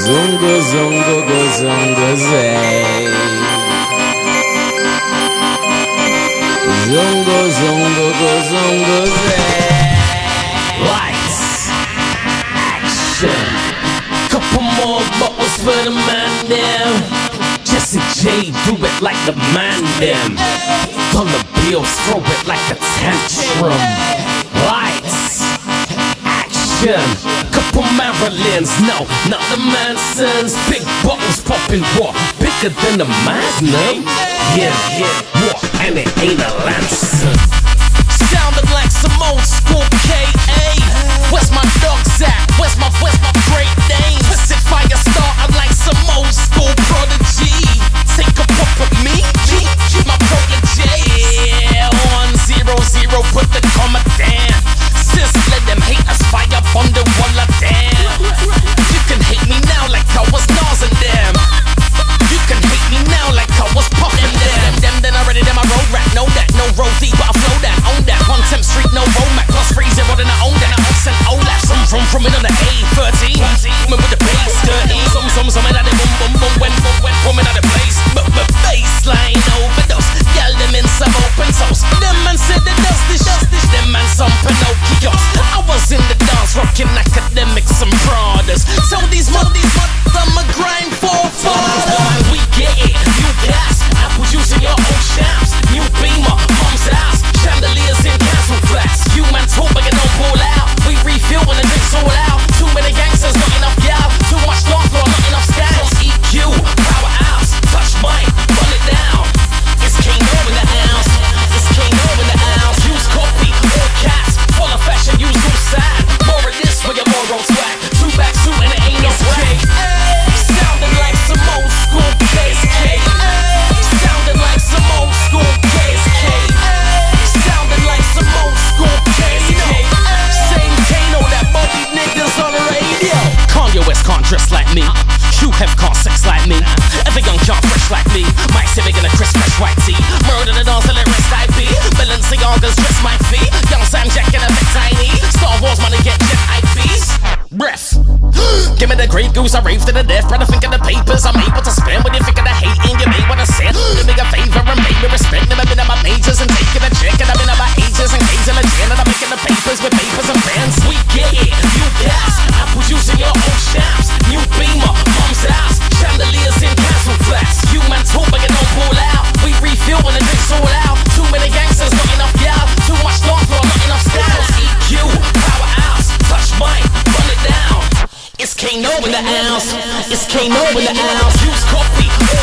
Zungo, zungo, go, zungo, zay. Zungo, zungo, go, zungo, zay. Lights, action. Couple more bottles for the man them. Jesse J, do it like the man them. Dollar bills, throw it like a tantrum. Lights, action. Couple Marilyns, no, not the Mansons. Big bottles popping raw, bigger than the Magnum. Yeah, what? And it ain't a Lancer. Sounded like some old school K.A. Where's my dogs at? Where's my great names? Twisted fire started like some old school prodigy. Take a pop at me, my protege. Yeah, 100, put the comma down. Sis, let them haters fire on the wall of damn. You can hate me now like I was Nas and them. You can hate me now like I was puffin' them. Then already them I road rap, know that. No road deep, but I flow that, own that. 1 10th Street, no road map. Plus 3-0, then I own that. I sent Olaf, from it on the A13. Women with the bass dirty. Some in at the boom, when women at the place. But baseline overdose. Y'all them in some open toast. Them man said the dust this. Them man some Pinocchios. I was in the dance rocking academics and Pradas. So these I'm a grind for fathers. We get it, new gas. Apples using your old shams. New Beamer, mom's house. Chandeliers in council flats. You man talk but you don't pull out. We refill when the drinks all out. Too many gangsters, not enough gal. Too much long floor, not enough scams. EQ, powerhouse. Touch mic, run it down. It's Kano in the house. It's Kano in the house. Use copy, all caps. Full of fashion, use no side. More of this for your moral swag. 2-back suit and it ain't no swag. Sounding like some old school KSK. Sounding like some old school KSK. Sounding like some old school KSK. Same Kano that body niggas on the radio. Kanye West can't dress like me. Hugh Hef can't sex like me. Every young can't fresh like me. Mike Civic in a crisp fresh white tee. Murder the dance till it rest IP. Balenciaga's dress my feet. Young Sam Jack in a bit tiny. Star Wars money get jet IPs. Breath. Give me the Grey Goose, I rave to the death. Try to think of the papers I'm able to spend. When you think of the hating, you made what I said. Do me a favor and pay me respect. Never been about majors and taking a check. And I've been about ages and K's in a jail. And I'm making the papers with papers and pens. We get it, new gas. Apples using your old shams. New Beamer, mom's house. Chandeliers in council flats. You man talk but you don't pull out. We refill when the drinks all out. Too many gangsters, not enough gal. Too much long floor, not enough styles. EQ, powerhouse. Touch mic, run it down. It's Kano in the house. It's Kano in the house. Use copy,